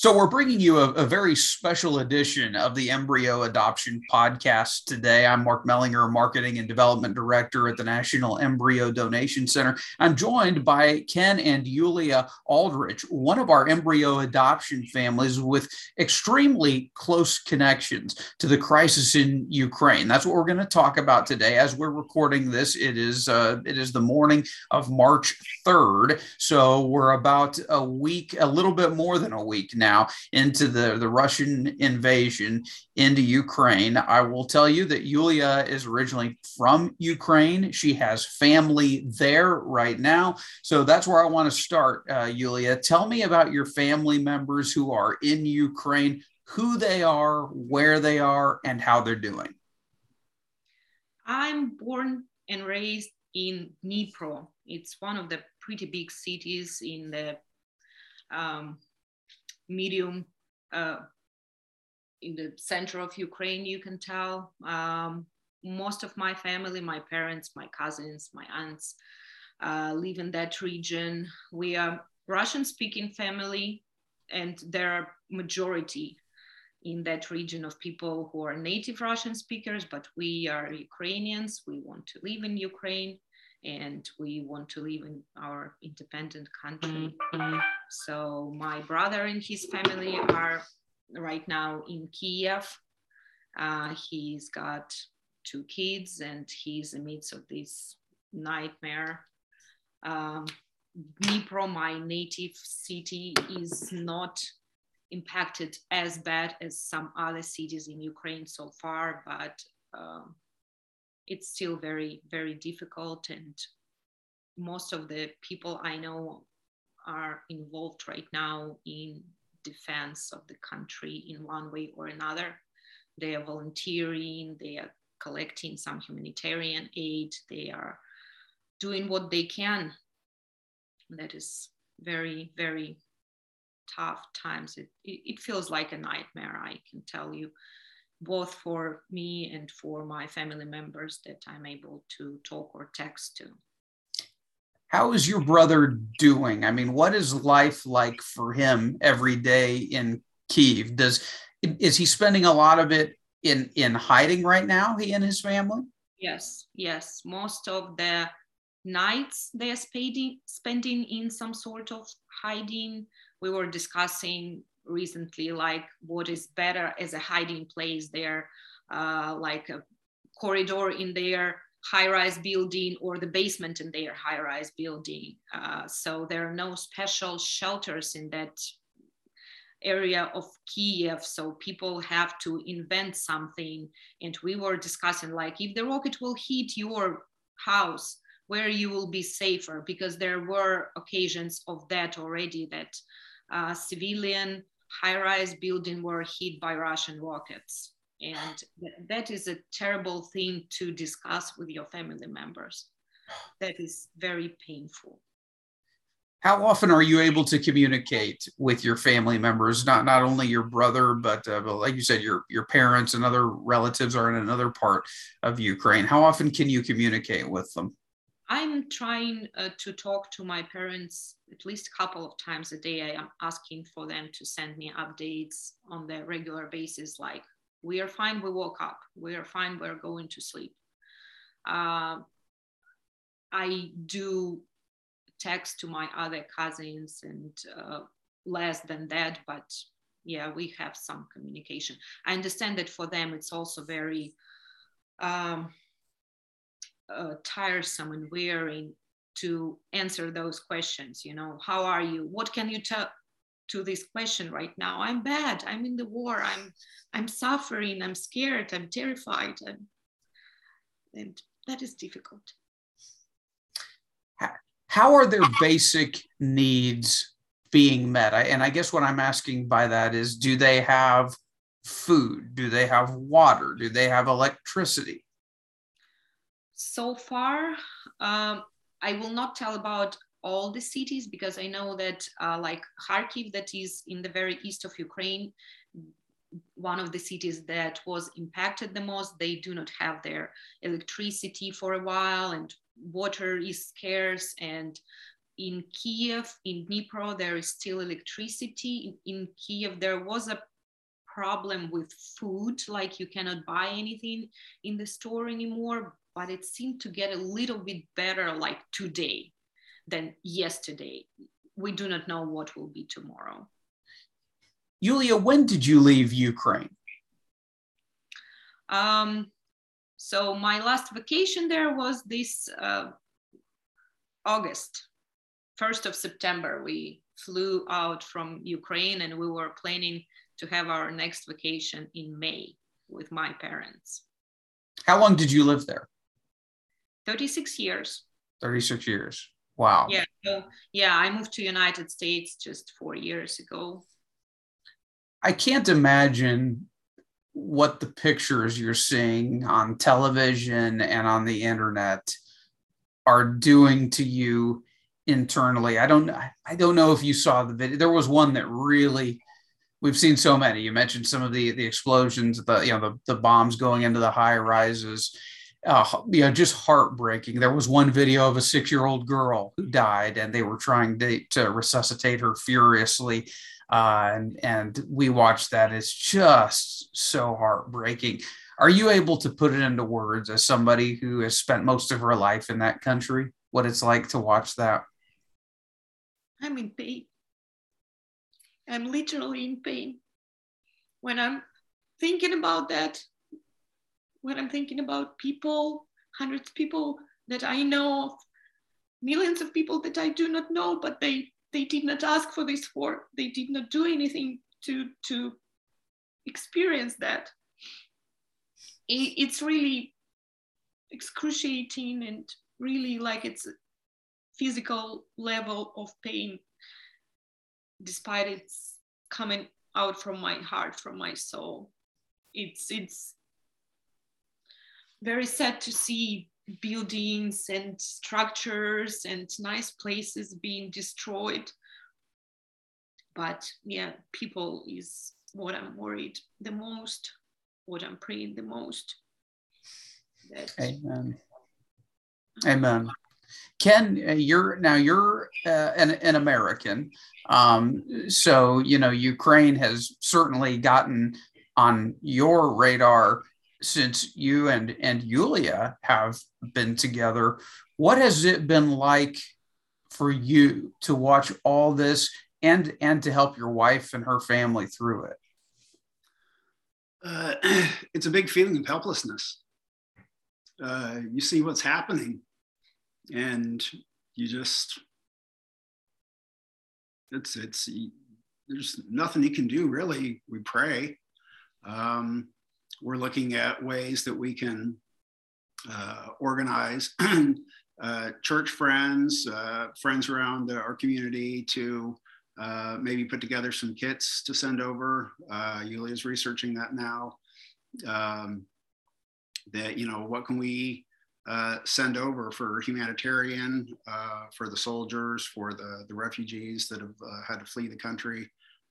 So we're bringing you a very special edition of the Embryo Adoption Podcast today. I'm Mark Mellinger, Marketing and Development Director at the National Embryo Donation Center. I'm joined by Ken and Yulia Aldrich, one of our embryo adoption families with extremely close connections to the crisis in Ukraine. That's what we're going to talk about today. As we're recording this, it is the morning of March 3rd. So we're about a week, a little bit more than a week now into the Russian invasion into Ukraine. I will tell you that Yulia is originally from Ukraine. She has family there right now. So that's where I want to start, Yulia. Tell me about your family members who are in Ukraine, who they are, where they are, and how they're doing. I'm born and raised in Dnipro. It's one of the pretty big cities in the medium in the center of Ukraine, you can tell. Most of my family, my parents, my cousins, my aunts live in that region. We are Russian-speaking family, and there are majority in that region of people who are native Russian speakers, but we are Ukrainians. We want to live in Ukraine, and we want to live in our independent country. So my brother and his family are right now in Kiev. He's got 2 kids, and he's in the midst of this nightmare. Dnipro, my native city, is not impacted as bad as some other cities in Ukraine so far, but it's still very, very difficult. And most of the people I know are involved right now in defense of the country in one way or another. They are volunteering, they are collecting some humanitarian aid, they are doing what they can. That is very, very tough times. It feels like a nightmare, I can tell you, both for me and for my family members that I'm able to talk or text to. How is your brother doing? I mean, what is life like for him every day in Kyiv? Is he spending a lot of it in hiding right now, he and his family? Yes. Most of the nights they are spending in some sort of hiding. We were discussing recently, like, what is better as a hiding place there, like a corridor in their high-rise building or the basement in their high-rise building. So there are no special shelters in that area of Kiev, so people have to invent something. And we were discussing, like, if the rocket will hit your house, where you will be safer, because there were occasions of that already, that civilian high-rise building were hit by Russian rockets. And that is a terrible thing to discuss with your family members. That is very painful. How often are you able to communicate with your family members? Not only your brother, but like you said, your parents and other relatives are in another part of Ukraine. How often can you communicate with them? I'm trying to talk to my parents at least a couple of times a day. I am asking for them to send me updates on the regular basis, like, we are fine, we woke up. We are fine, we're going to sleep. I do text to my other cousins, and less than that, but yeah, we have some communication. I understand that for them it's also very tiresome and wearing to answer those questions. How are you? What can you tell to this question right now? I'm bad, I'm in the war, I'm suffering, I'm scared, I'm terrified, and that is difficult. How are their basic needs being met? And I guess what I'm asking by that is, do they have food? Do they have water? Do they have electricity? So far, I will not tell about all the cities, because I know that like Kharkiv, that is in the very east of Ukraine, one of the cities that was impacted the most, they do not have their electricity for a while, and water is scarce, and in Kiev, in Dnipro, there is still electricity. In Kiev, there was a problem with food, like you cannot buy anything in the store anymore, but it seemed to get a little bit better like today than yesterday. We do not know what will be tomorrow. Yulia, when did you leave Ukraine? So my last vacation there was this August, 1st of September. We flew out from Ukraine and we were planning to have our next vacation in May with my parents. How long did you live there? 36 years. 36 years. Wow. Yeah. So, yeah, I moved to United States just 4 years ago. I can't imagine what the pictures you're seeing on television and on the internet are doing to you internally. I don't know if you saw the video. There was one that really, we've seen so many. You mentioned some of the explosions, the bombs going into the high rises. Just heartbreaking. There was one video of a 6-year-old girl who died, and they were trying to resuscitate her furiously. And we watched that. It's just so heartbreaking. Are you able to put it into words as somebody who has spent most of her life in that country, what it's like to watch that? I'm in pain. I'm literally in pain. When I'm thinking about that, when I'm thinking about people, hundreds of people that I know, millions of people that I do not know, but they did not ask for this war. They did not do anything to experience that. It's really excruciating and really like it's a physical level of pain, despite it's coming out from my heart, from my soul. It's very sad to see buildings and structures and nice places being destroyed. But yeah, people is what I'm worried the most, what I'm praying the most. Amen. Amen. Ken, you're an American. So, Ukraine has certainly gotten on your radar since you and Yulia have been together. What has it been like for you to watch all this and to help your wife and her family through it? It's a big feeling of helplessness. You see what's happening and you just, there's nothing you can do really. We pray. We're looking at ways that we can organize church friends, friends around our community to maybe put together some kits to send over. Yulia's researching that now. What can we send over for humanitarian, for the soldiers, for the refugees that have had to flee the country.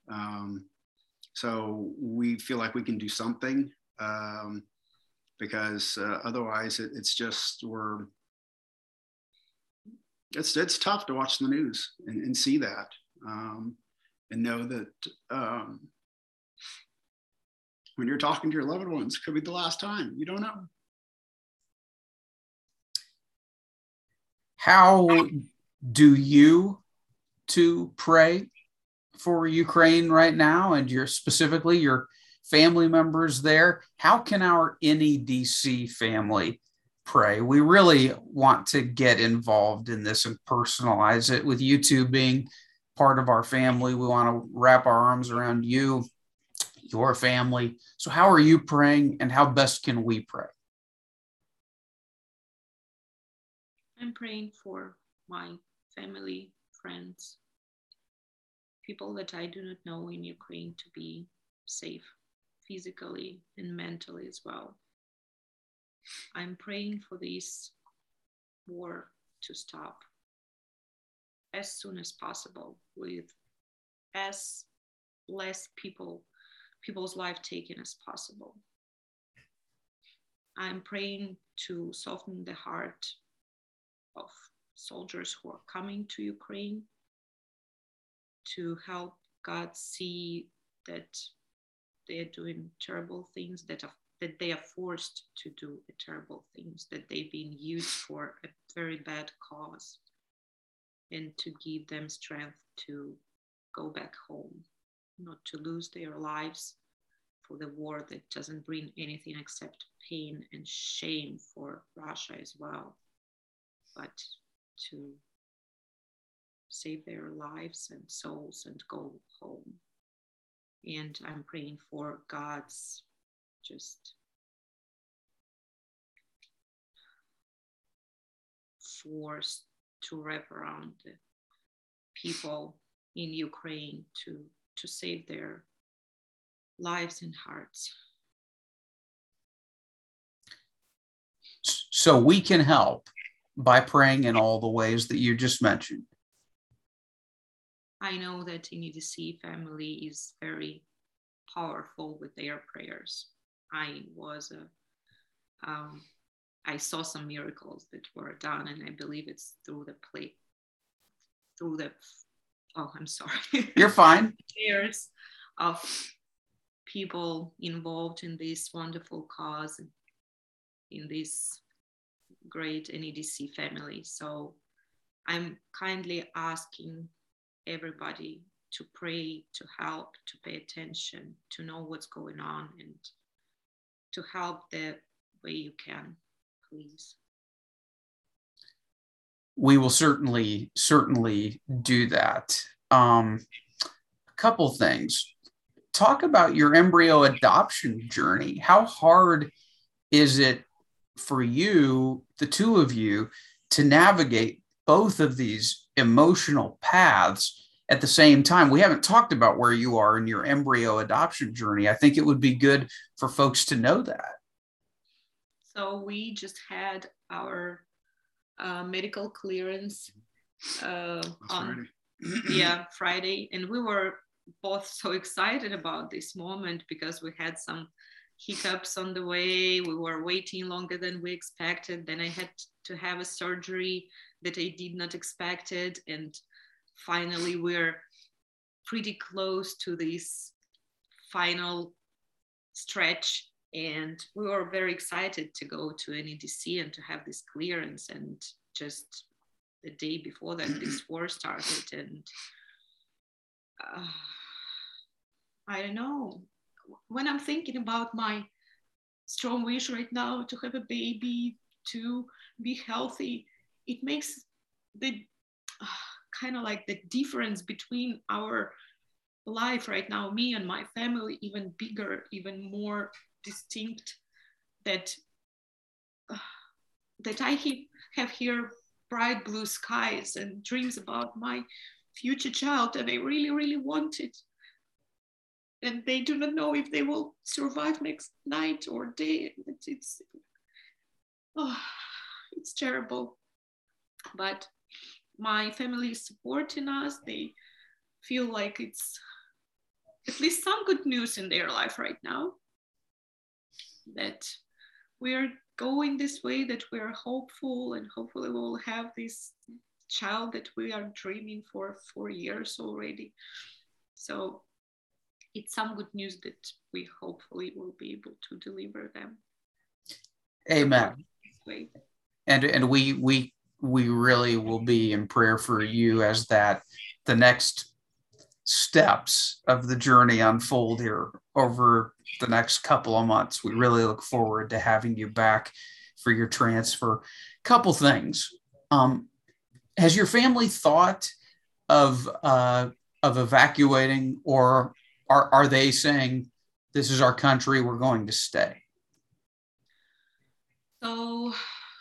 So we feel like we can do something. Because otherwise it's tough to watch the news and see that and know that when you're talking to your loved ones, it could be the last time. You don't know. How do you two pray for Ukraine right now, and specifically your family members there? How can our NEDC family pray? We really want to get involved in this and personalize it. With you two being part of our family, we want to wrap our arms around you, your family. So how are you praying, and how best can we pray? I'm praying for my family, friends, people that I do not know in Ukraine to be safe physically and mentally as well. I'm praying for this war to stop as soon as possible, with as less people's life taken as possible. I'm praying to soften the heart of soldiers who are coming to Ukraine to help God see that they are doing terrible things, that they are forced to do terrible things, that they've been used for a very bad cause, and to give them strength to go back home, not to lose their lives for the war that doesn't bring anything except pain and shame for Russia as well, but to save their lives and souls and go home. And I'm praying for God's just force to wrap around the people in Ukraine to save their lives and hearts. So we can help by praying in all the ways that you just mentioned. I know that NEDC family is very powerful with their prayers. I saw some miracles that were done, and I believe it's through I'm sorry. You're fine. Prayers of people involved in this wonderful cause, in this great NEDC family. So I'm kindly asking everybody to pray, to help, to pay attention, to know what's going on, and to help the way you can, please. We will certainly do that. A couple things. Talk about your embryo adoption journey. How hard is it for you, the two of you, to navigate both of these emotional paths at the same time? We haven't talked about where you are in your embryo adoption journey. I think it would be good for folks to know that. So we just had our medical clearance on Friday, and we were both so excited about this moment because we had some hiccups on the way. We were waiting longer than we expected. Then I had to have a surgery that I did not expect it, and finally we're pretty close to this final stretch, and we were very excited to go to NEDC and to have this clearance. And just the day before that, this war started, and I don't know, when I'm thinking about my strong wish right now to have a baby, to be healthy, it makes the kind of like the difference between our life right now, me and my family, even bigger, even more distinct, that I have here bright blue skies and dreams about my future child, and I really, really want it. And they do not know if they will survive next night or day. It's terrible. But my family is supporting us. They feel like it's at least some good news in their life right now, that we're going this way, that we're hopeful, and hopefully we'll have this child that we are dreaming for 4 years already. So it's some good news that we hopefully will be able to deliver them. Amen. And we really will be in prayer for you as that the next steps of the journey unfold here over the next couple of months. We really look forward to having you back for your transfer. Couple things. Has your family thought of evacuating, or are they saying, this is our country, we're going to stay? So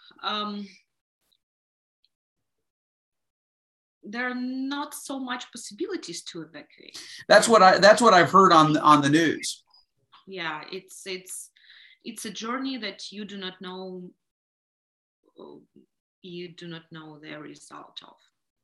there are not so much possibilities to evacuate. That's what I've heard on the news. Yeah, it's a journey that you do not know the result of.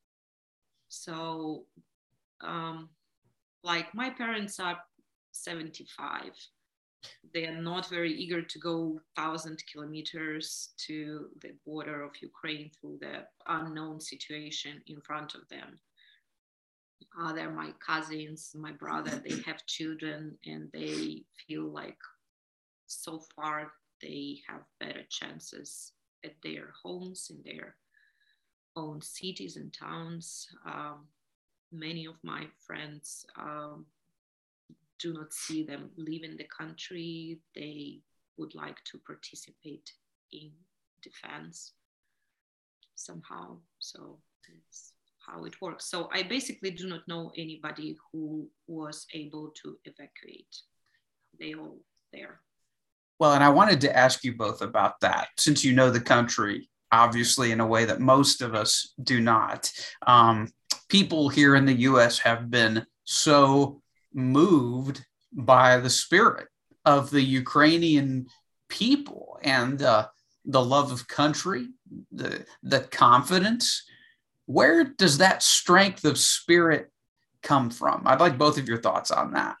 So like my parents are 75, They are not very eager to go 1,000 kilometers to the border of Ukraine through the unknown situation in front of them. They're my cousins, my brother, they have children, and they feel like so far they have better chances at their homes, in their own cities and towns. Many of my friends do not see them leaving the country. They would like to participate in defense somehow. So it's how it works. So I basically do not know anybody who was able to evacuate. They all there. Well, and I wanted to ask you both about that, since you know the country, obviously, in a way that most of us do not. People here in the US have been so moved by the spirit of the Ukrainian people and the love of country, the confidence. Where does that strength of spirit come from? I'd like both of your thoughts on that.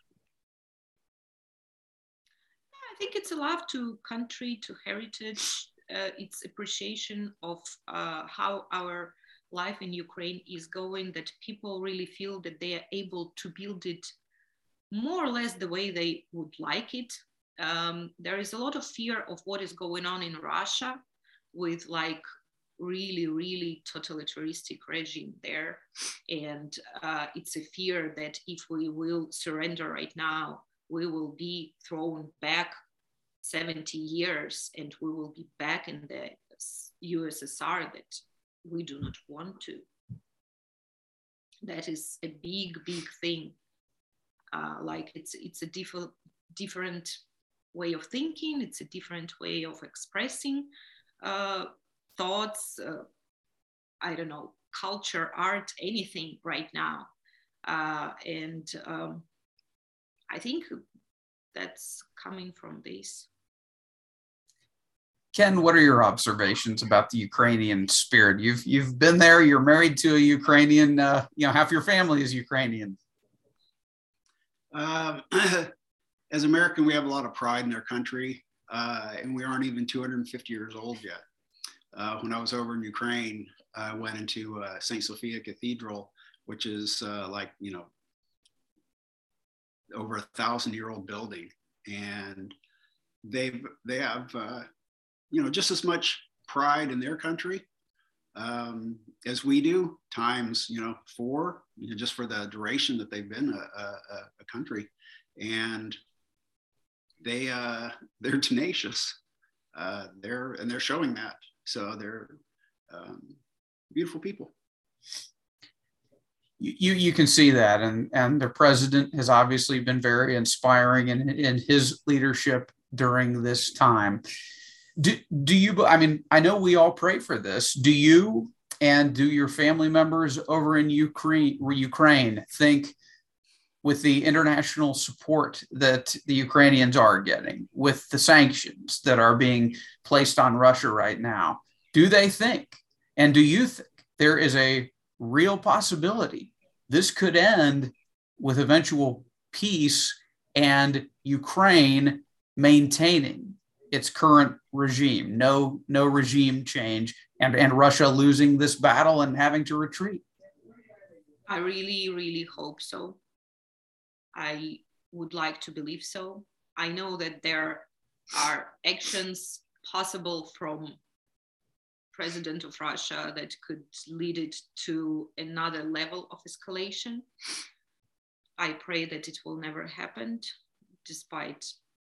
I think it's a love to country, to heritage. It's appreciation of how our life in Ukraine is going, that people really feel that they are able to build it more or less the way they would like it. There is a lot of fear of what is going on in Russia with like really totalitarianistic regime there. And it's a fear that if we will surrender right now, we will be thrown back 70 years and we will be back in the USSR that we do not want to. That is a big thing. Like it's a different way of thinking. It's a different way of expressing thoughts. I don't know, culture, art, anything right now. And I think that's coming from this. Ken, what are your observations about the Ukrainian spirit? You've been there. You're married to a Ukrainian. Half your family is Ukrainian. As American, we have a lot of pride in our country, and we aren't even 250 years old yet. When I was over in Ukraine, I went into St. Sophia Cathedral, which is over 1,000-year-old building, and they have just as much pride in their country as we do, times 4, just for the duration that they've been a country, and they're tenacious. They're showing that. So they're beautiful people. You can see that, and the president has obviously been very inspiring in his leadership during this time. Do you? I mean, I know we all pray for this. Do you and do your family members over in Ukraine think, with the international support that the Ukrainians are getting, with the sanctions that are being placed on Russia right now, do they think, and do you think there is a real possibility this could end with eventual peace and Ukraine maintaining its current regime, no regime change, and Russia losing this battle and having to retreat? I really hope so. I would like to believe so. I know that there are actions possible from president of Russia that could lead it to another level of escalation. I pray that it will never happen, despite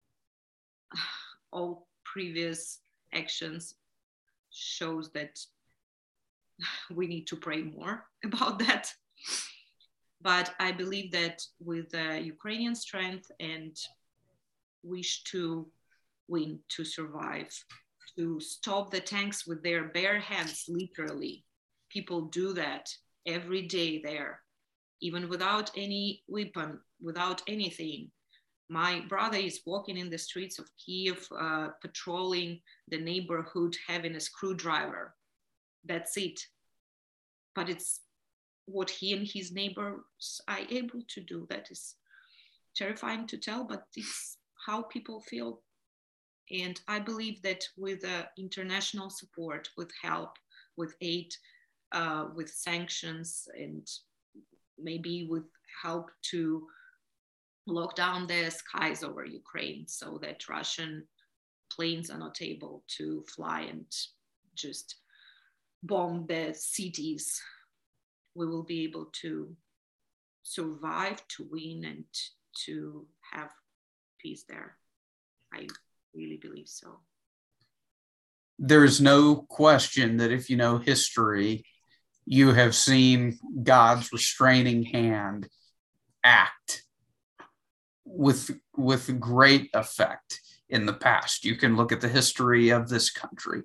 all previous actions shows that we need to pray more about that. But I believe that with the Ukrainian strength and wish to win, to survive, to stop the tanks with their bare hands, literally. People do that every day there, even without any weapon, without anything. My brother is walking in the streets of Kiev, patrolling the neighborhood, having a screwdriver. That's it. But it's what he and his neighbors are able to do. That is terrifying to tell, but it's how people feel. And I believe that with international support, with help, with aid, with sanctions, and maybe with help to lock down the skies over Ukraine so that Russian planes are not able to fly and just bomb the cities, we will be able to survive, to win, and to have peace there. I really believe so. There's no question that if you know history, you have seen God's restraining hand act with great effect in the past. You can look at the history of this country,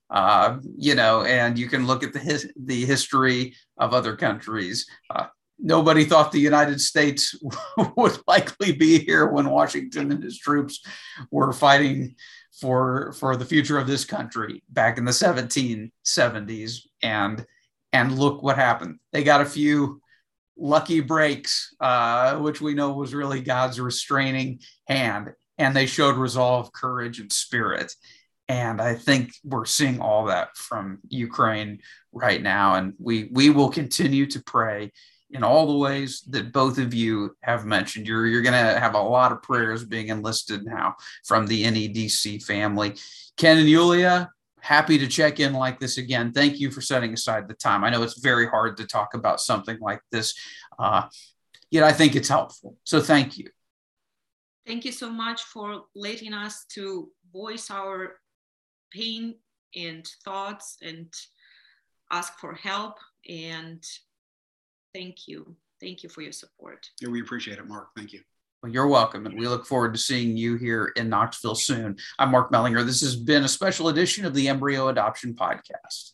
and you can look at the history of other countries. Nobody thought the United States would likely be here when Washington and his troops were fighting for the future of this country back in the 1770s. And look what happened. They got a few lucky breaks, which we know was really God's restraining hand. And they showed resolve, courage, and spirit. And I think we're seeing all that from Ukraine right now. And we will continue to pray in all the ways that both of you have mentioned. You're going to have a lot of prayers being enlisted now from the NEDC family. Ken and Yulia, happy to check in like this again. Thank you for setting aside the time. I know it's very hard to talk about something like this, yet I think it's helpful. So thank you. Thank you so much for letting us to voice our pain and thoughts and ask for help. And thank you. Thank you for your support. Yeah, we appreciate it, Mark. Thank you. Well, you're welcome, and we look forward to seeing you here in Knoxville soon. I'm Mark Mellinger. This has been a special edition of the Embryo Adoption Podcast.